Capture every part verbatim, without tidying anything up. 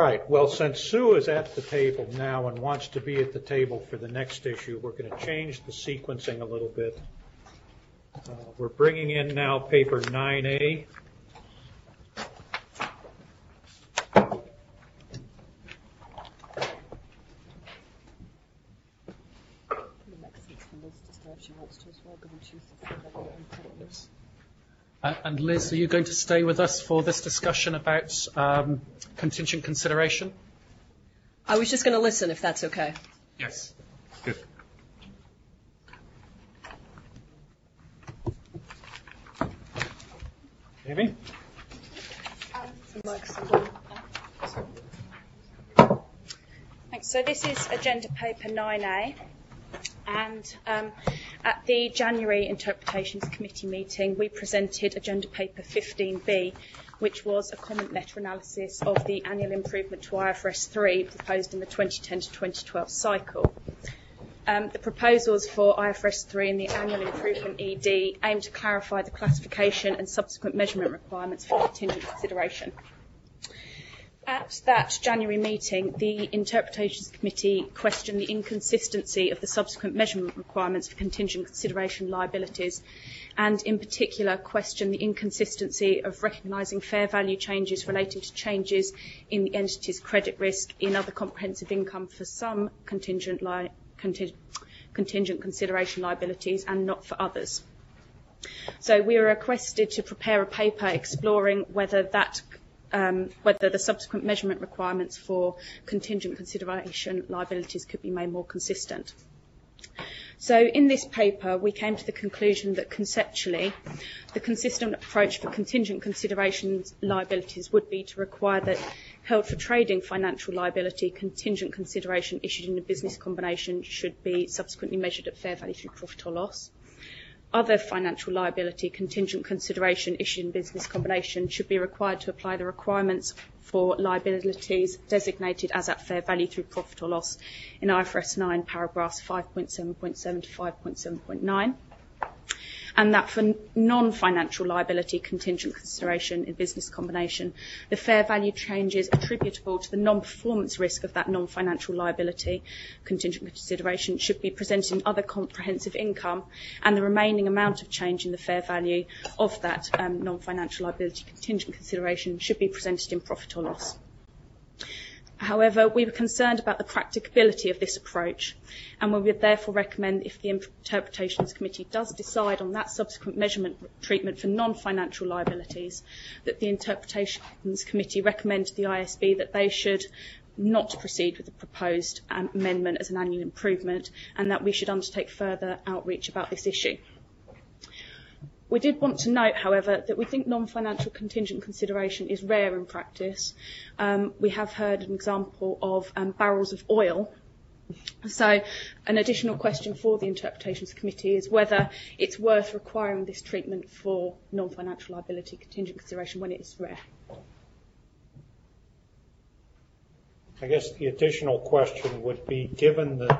right. Well, since Sue is at the table now and wants to be at the table for the next issue, we're going to change the sequencing a little bit. Uh, we're bringing in now paper nine A. Uh, and Liz, are you going to stay with us for this discussion about um, contingent consideration? I was just going to listen, if that's okay. Yes. Good. Amy? Thanks. So this is agenda paper nine A. And um, at the January Interpretations Committee meeting, we presented agenda paper fifteen B, which was a comment letter analysis of the annual improvement to I F R S three proposed in the twenty ten to twenty twelve cycle. Um, the proposals for I F R S three and the annual improvement E D aim to clarify the classification and subsequent measurement requirements for contingent consideration. At that January meeting, the Interpretations Committee questioned the inconsistency of the subsequent measurement requirements for contingent consideration liabilities, and in particular questioned the inconsistency of recognising fair value changes relating to changes in the entity's credit risk in other comprehensive income for some contingent, li conting contingent consideration liabilities and not for others. So we were requested to prepare a paper exploring whether that Um, whether the subsequent measurement requirements for contingent consideration liabilities could be made more consistent. So in this paper, we came to the conclusion that conceptually, the consistent approach for contingent consideration liabilities would be to require that held for trading financial liability contingent consideration issued in a business combination should be subsequently measured at fair value through profit or loss. Other financial liability contingent consideration issued in business combination should be required to apply the requirements for liabilities designated as at fair value through profit or loss in I F R S nine paragraphs five point seven point seven to five point seven point nine. And that for non-financial liability contingent consideration in business combination, the fair value changes attributable to the non-performance risk of that non-financial liability contingent consideration should be presented in other comprehensive income, and the remaining amount of change in the fair value of that um, non-financial liability contingent consideration should be presented in profit or loss. However, we were concerned about the practicability of this approach, and we would therefore recommend, if the Interpretations Committee does decide on that subsequent measurement treatment for non-financial liabilities, that the Interpretations Committee recommend to the I S B that they should not proceed with the proposed amendment as an annual improvement, and that we should undertake further outreach about this issue. We did want to note, however, that we think non-financial contingent consideration is rare in practice. Um, we have heard an example of um, barrels of oil. So an additional question for the Interpretations Committee is whether it's worth requiring this treatment for non-financial liability contingent consideration when it is rare. I guess the additional question would be, given the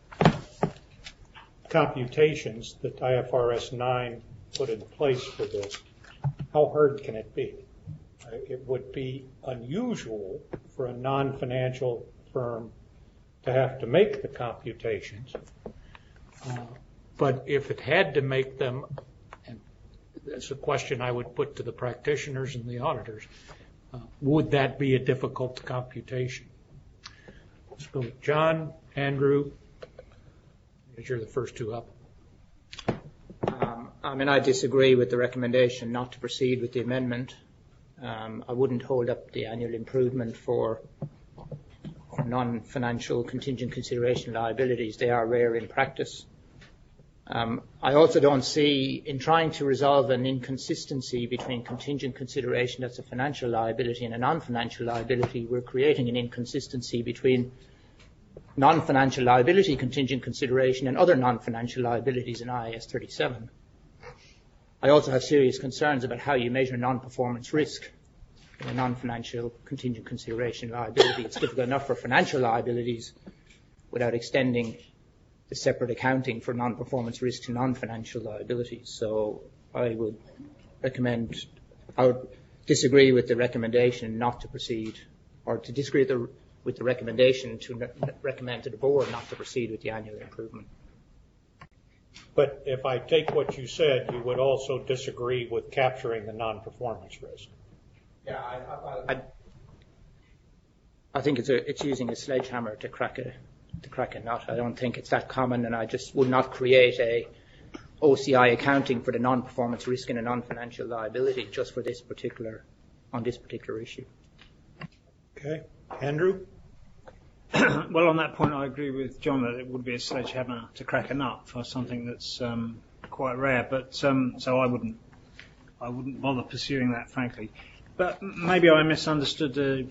computations that I F R S nine put in place for this, how hard can it be? Uh, it would be unusual for a non-financial firm to have to make the computations. Uh, but if it had to make them, and that's a question I would put to the practitioners and the auditors, uh, would that be a difficult computation? So John, Andrew, as you're the first two up. Um, I mean, I disagree with the recommendation not to proceed with the amendment. Um, I wouldn't hold up the annual improvement for non-financial contingent consideration liabilities. They are rare in practice. Um, I also don't see, in trying to resolve an inconsistency between contingent consideration that's a financial liability and a non-financial liability, we're creating an inconsistency between non-financial liability contingent consideration and other non-financial liabilities in I A S thirty-seven. I also have serious concerns about how you measure non-performance risk in a non-financial contingent consideration liability. It's difficult enough for financial liabilities without extending the separate accounting for non-performance risk to non-financial liabilities. So I would recommend, I would disagree with the recommendation not to proceed or to disagree with the, with the recommendation to ne- recommend to the board not to proceed with the annual improvement. But if I take what you said, you would also disagree with capturing the non-performance risk. Yeah, I, I, I, I think it's a, it's using a sledgehammer to crack a to crack a nut. I don't think it's that common, and I just would not create a O C I accounting for the non-performance risk and a non-financial liability just for this particular on this particular issue. Okay, Andrew. Well, on that point, I agree with John that it would be a sledgehammer to crack a nut for something that's um, quite rare. But um, so I wouldn't, I wouldn't bother pursuing that, frankly. But maybe I misunderstood the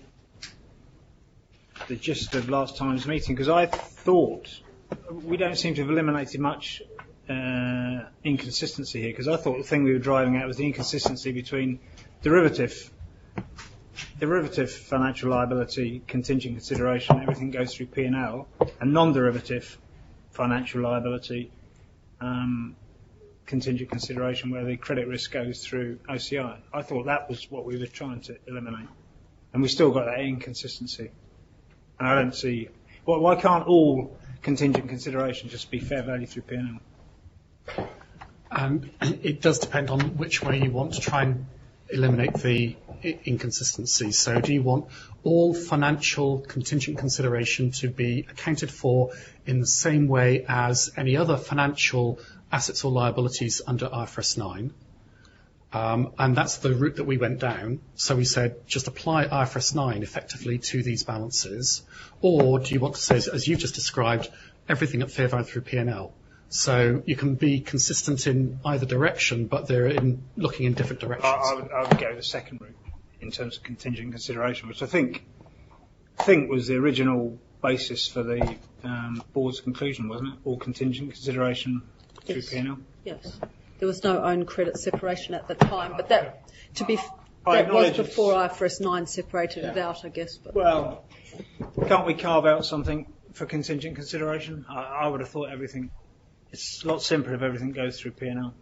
the gist of last time's meeting, because I thought we don't seem to have eliminated much uh, inconsistency here. Because I thought the thing we were driving at was the inconsistency between derivative. Derivative financial liability, contingent consideration, everything goes through P and L, and non-derivative financial liability, um, contingent consideration, where the credit risk goes through O C I. I thought that was what we were trying to eliminate, and we still got that inconsistency. And I don't see well, why can't all contingent consideration just be fair value through P and L? Um, it does depend on which way you want to try and eliminate the inconsistency. So do you want all financial contingent consideration to be accounted for in the same way as any other financial assets or liabilities under I F R S nine? Um, and that's the route that we went down. So we said, just apply I F R S nine effectively to these balances. Or do you want to say, as you've just described, everything at fair value through P and L? So you can be consistent in either direction, but they're in looking in different directions. I, I, would, I would go the second route in terms of contingent consideration, which I think think was the original basis for the um, board's conclusion, wasn't it? All contingent consideration through Yes. P and L. Yes. There was no own credit separation at the time, but that, to be, I that was acknowledge it's- before I F R S nine separated it Yeah. out, I guess. But Well, can't we carve out something for contingent consideration? I, I would have thought everything. It's a lot simpler if everything goes through P and L.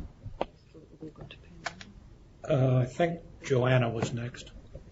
Uh, I think Joanna was next.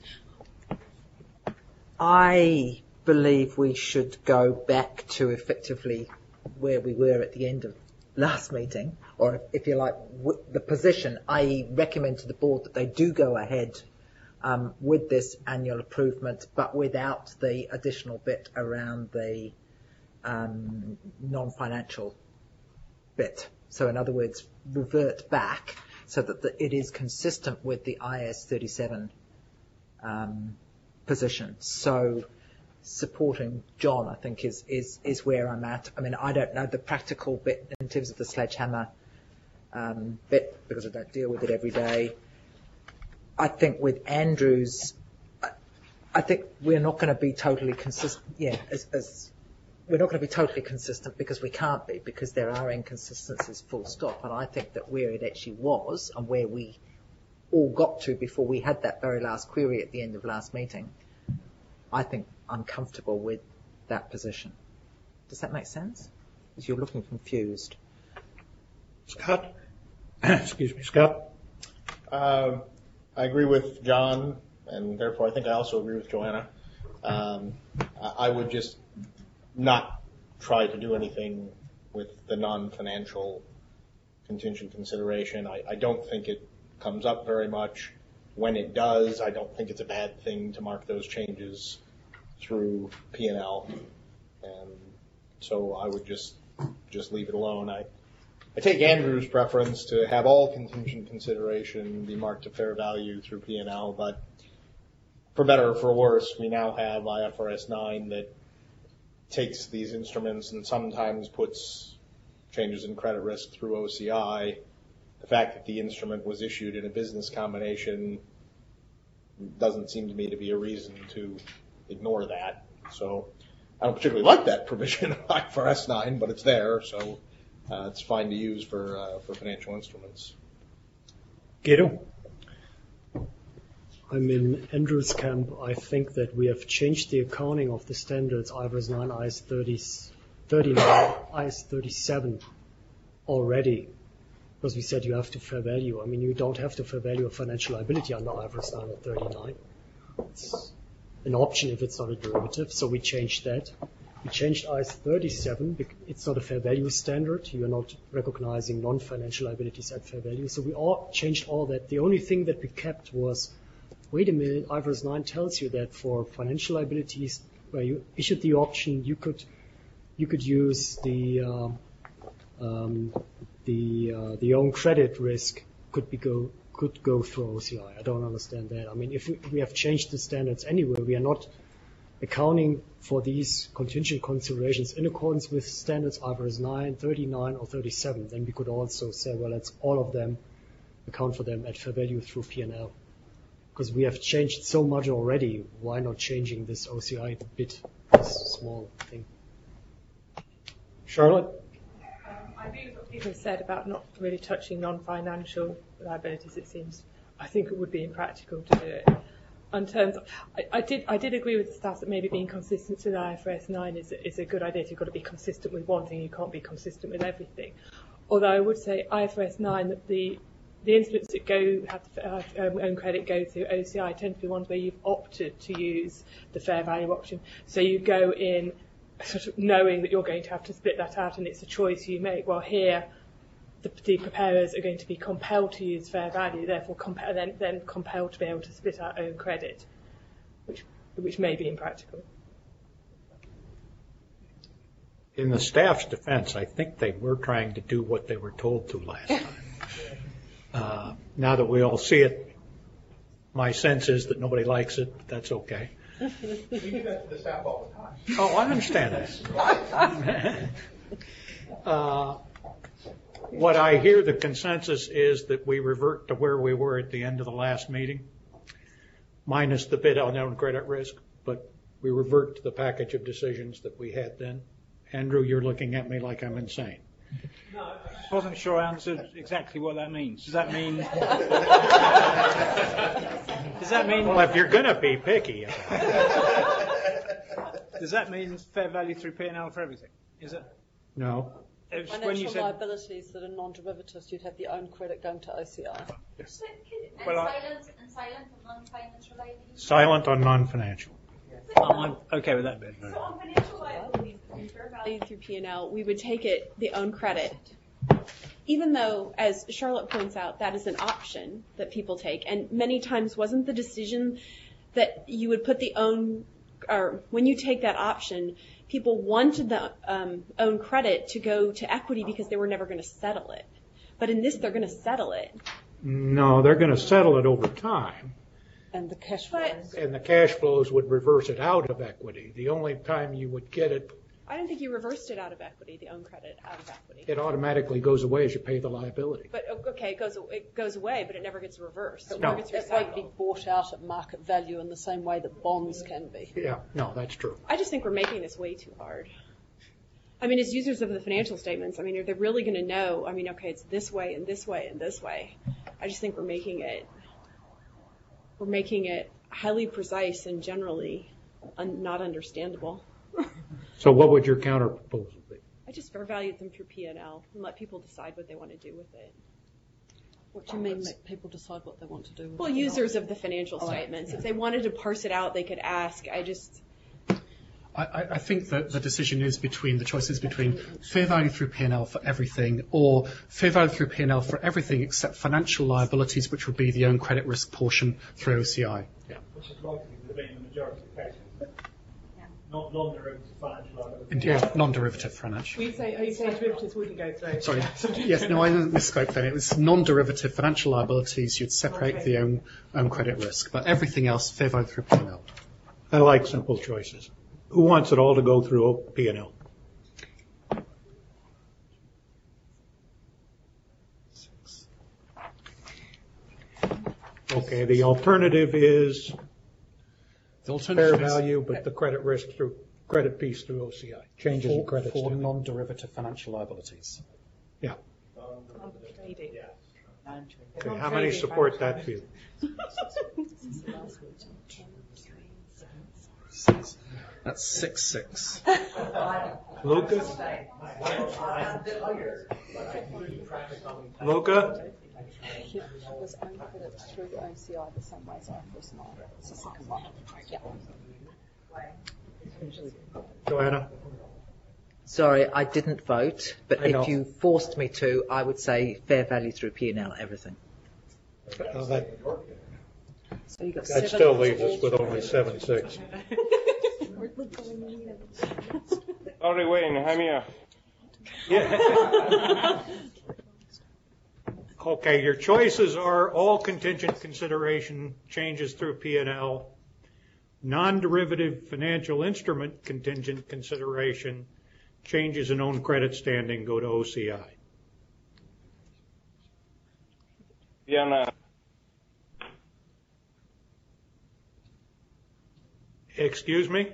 I believe we should go back to effectively where we were at the end of last meeting, or if you like, w- the position. I recommend to the board that they do go ahead um, with this annual improvement, but without the additional bit around the um, non-financial bit. So in other words, revert back so that the, it is consistent with the I S thirty-seven um, position. So supporting John, I think, is, is, is where I'm at. I mean, I don't know the practical bit in terms of the sledgehammer um, bit because I don't deal with it every day. I think with Andrew's, I, I think we're not going to be totally consistent. Yeah, as, as we're not going to be totally consistent because we can't be, because there are inconsistencies, full stop. And I think that where it actually was and where we all got to before we had that very last query at the end of last meeting, I think I'm comfortable with that position. Does that make sense? Because you're looking confused. Scott? Excuse me, Scott? Uh, I agree with John, and therefore I think I also agree with Joanna. Um, I I would just not try to do anything with the non-financial contingent consideration. I, I don't think it comes up very much. When it does, I don't think it's a bad thing to mark those changes through P and L. And so I would just just leave it alone. I, I take Andrew's preference to have all contingent consideration be marked to fair value through P and L, but for better or for worse, we now have I F R S nine that takes these instruments and sometimes puts changes in credit risk through O C I. The fact that the instrument was issued in a business combination doesn't seem to me to be a reason to ignore that. So I don't particularly like that provision of I F R S nine, but it's there, so uh, it's fine to use for uh, for financial instruments. Guido? I'm in Andrew's camp. I think that we have changed the accounting of the standards I F R S nine, I S thirty, thirty-nine, I S thirty-seven already. Because we said you have to fair value. I mean, you don't have to fair value a financial liability under I F R S nine or thirty-nine. It's, an option if it's not a derivative. So we changed that. We changed I S thirty-seven. It's not a fair value standard. You're not recognizing non-financial liabilities at fair value. So we all changed all that. The only thing that we kept was, wait a minute, I F R S nine tells you that for financial liabilities where you issued the option, you could you could use the um, um, the uh, the own credit risk could be go could go through O C I. I don't understand that. I mean, if we, we have changed the standards anyway, we are not accounting for these contingent considerations in accordance with standards I F R S nine, thirty-nine, or thirty-seven. Then we could also say, well, let's all of them account for them at fair value through P and L. Because we have changed so much already, why not changing this O C I bit, this small thing? Charlotte? Um, I agree with what Peter said about not really touching non-financial liabilities. It seems, I think it would be impractical to do it. On terms of, I, I did I did agree with the staff that maybe being consistent with I F R S nine is, is a good idea. You've got to be consistent with one thing, you can't be consistent with everything. Although I would say I F R S nine, that the the instruments that go have the um, own credit go through O C I tend to be ones where you've opted to use the fair value option. So you go in sort of knowing that you're going to have to split that out, and it's a choice you make. While here, the, the preparers are going to be compelled to use fair value, therefore compel, then, then compelled to be able to split out own credit, which which may be impractical. In the staff's defense, I think they were trying to do what they were told to last time. Uh, now that we all see it, my sense is that nobody likes it, but that's okay. We do that to the staff all the time. Oh, I understand that. uh, what I hear the consensus is that we revert to where we were at the end of the last meeting, minus the bit on own credit risk, but we revert to the package of decisions that we had then. Andrew, you're looking at me like I'm insane. No, I just wasn't sure I understood exactly what that means. Does that mean... Does that mean... Well, if you're going to be picky about it. Does that mean fair value through P and L for everything? Is it? No. It was Financial when you said... liabilities that are non-derivatives, you'd have the own credit going to O C I. Yes. And Well, I- silent and silent on non-financial liabilities. Silent on non-financial. Oh, I'm okay with that bit. So on financial liabilities, on fair value Through P and L, we would take it the own credit, even though, as Charlotte points out, that is an option that people take. And many times wasn't the decision that you would put the own, or when you take that option, people wanted the um, own credit to go to equity because they were never going to settle it. But in this, they're going to settle it. No, they're going to settle it over time. And the cash flows. And the cash flows would reverse it out of equity. The only time you would get it, I don't think you reversed it out of equity, the own credit out of equity. it automatically goes away as you pay the liability. But okay, it goes it goes away, but it never gets reversed. It No. never gets It won't be recycled. bought out at market value in the same way that bonds can be. Yeah, no, that's true. I just think we're making this way too hard. I mean, as users of the financial statements, I mean, are they really going to know? I mean, okay, it's this way and this way and this way. I just think we're making it we're making it highly precise and generally un- not understandable. So what would your counter proposal be? I just fair valued them through P and L and let people decide what they want to do with it. What do you mean make people decide what they want to do with Well, it? users of the financial statements, if they wanted to parse it out, they could ask. I just, I, I I think that the decision is between the choices between fair value through P and L for everything, or fair value through P and L for everything except financial liabilities, which would be the own credit risk portion through O C I. Which is likely to be in the majority of cases. Not non-derivative financial liability. Indeed, non-derivative financial. We say, are you saying derivatives wouldn't go through? Sorry. Yes, no, I misspoke then. It was non-derivative financial liabilities. You'd separate the own, own credit risk, but everything else fair value through P and L. I like simple choices. Who wants it all to go through P and L? Okay, the alternative is The fair alternative is value, but the credit risk through, credit piece through O C I. Changes in for, credit. for to- non-derivative financial liabilities. Yeah. Trading. Okay, how many support that view? That's six six. Luca? Luca? Yeah, it was own credit through O C I the same way as I F R S nine. It's the second one. Yeah. Joanna? Sorry, I didn't vote, but I know. if you forced me to, I would say fair value through P and L, everything. Uh, that, So you got that seven still leaves us with only seven six. Sorry, Wayne, I'm here. Yeah. Okay, your choices are all contingent consideration changes through P and L, non-derivative financial instrument contingent consideration, changes in own credit standing go to O C I. Diana, Excuse me?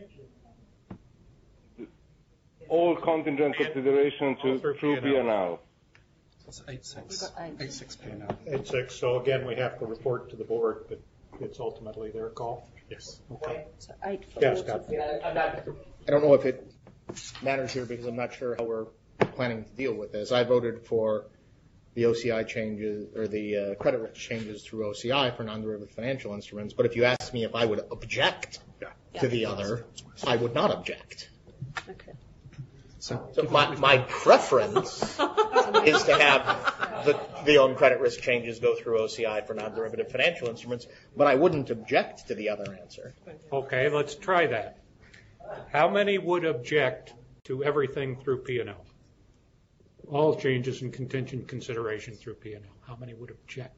all contingent consideration to through through P and L. That's eight six. We've got eight. Eight six P and L. Eight six. So again, we have to report to the board, but it's ultimately their call. Yes. Okay. So eight for Yes, water. Scott. I don't know if it matters here because I'm not sure how we're planning to deal with this. I voted for the O C I changes or the uh, credit risk changes through O C I for non-derivative financial instruments. But if you ask me if I would object to the other, I would not object. Okay. So, So my, my preference is to have the, the own credit risk changes go through O C I for non-derivative financial instruments, but I wouldn't object to the other answer. Okay, let's try that. How many would object to everything through P and L? All changes in contingent consideration through P and L. How many would object?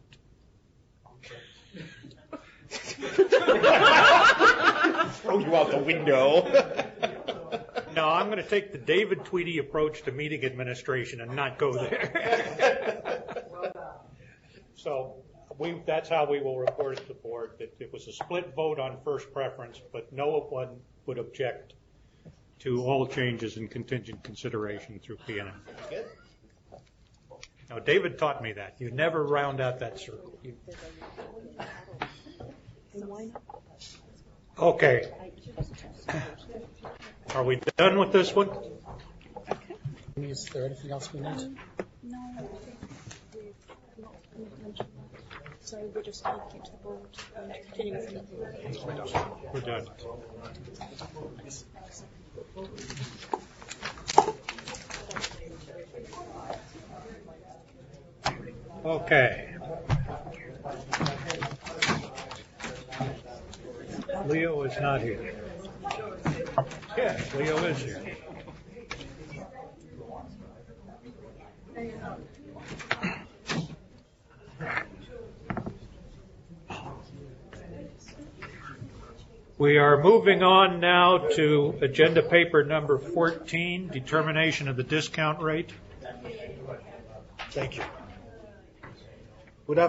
Throw you out the window. No, I'm going to take the David Tweedy approach to meeting administration and not go there. So we, that's how we will report it to the board, that it was a split vote on first preference, but no one would object to all changes in contingent consideration through P and L. Now, David taught me that. You never round out that circle. You... Okay. Are we done with this one? is there anything else we need? No, I think we've not mentioned that. So we're just taking it to the board and continuing with it. We're done. Okay. Leo is not here. Yes, Leo is here. We are moving on now to agenda paper number fourteen, determination of the discount rate. Thank you.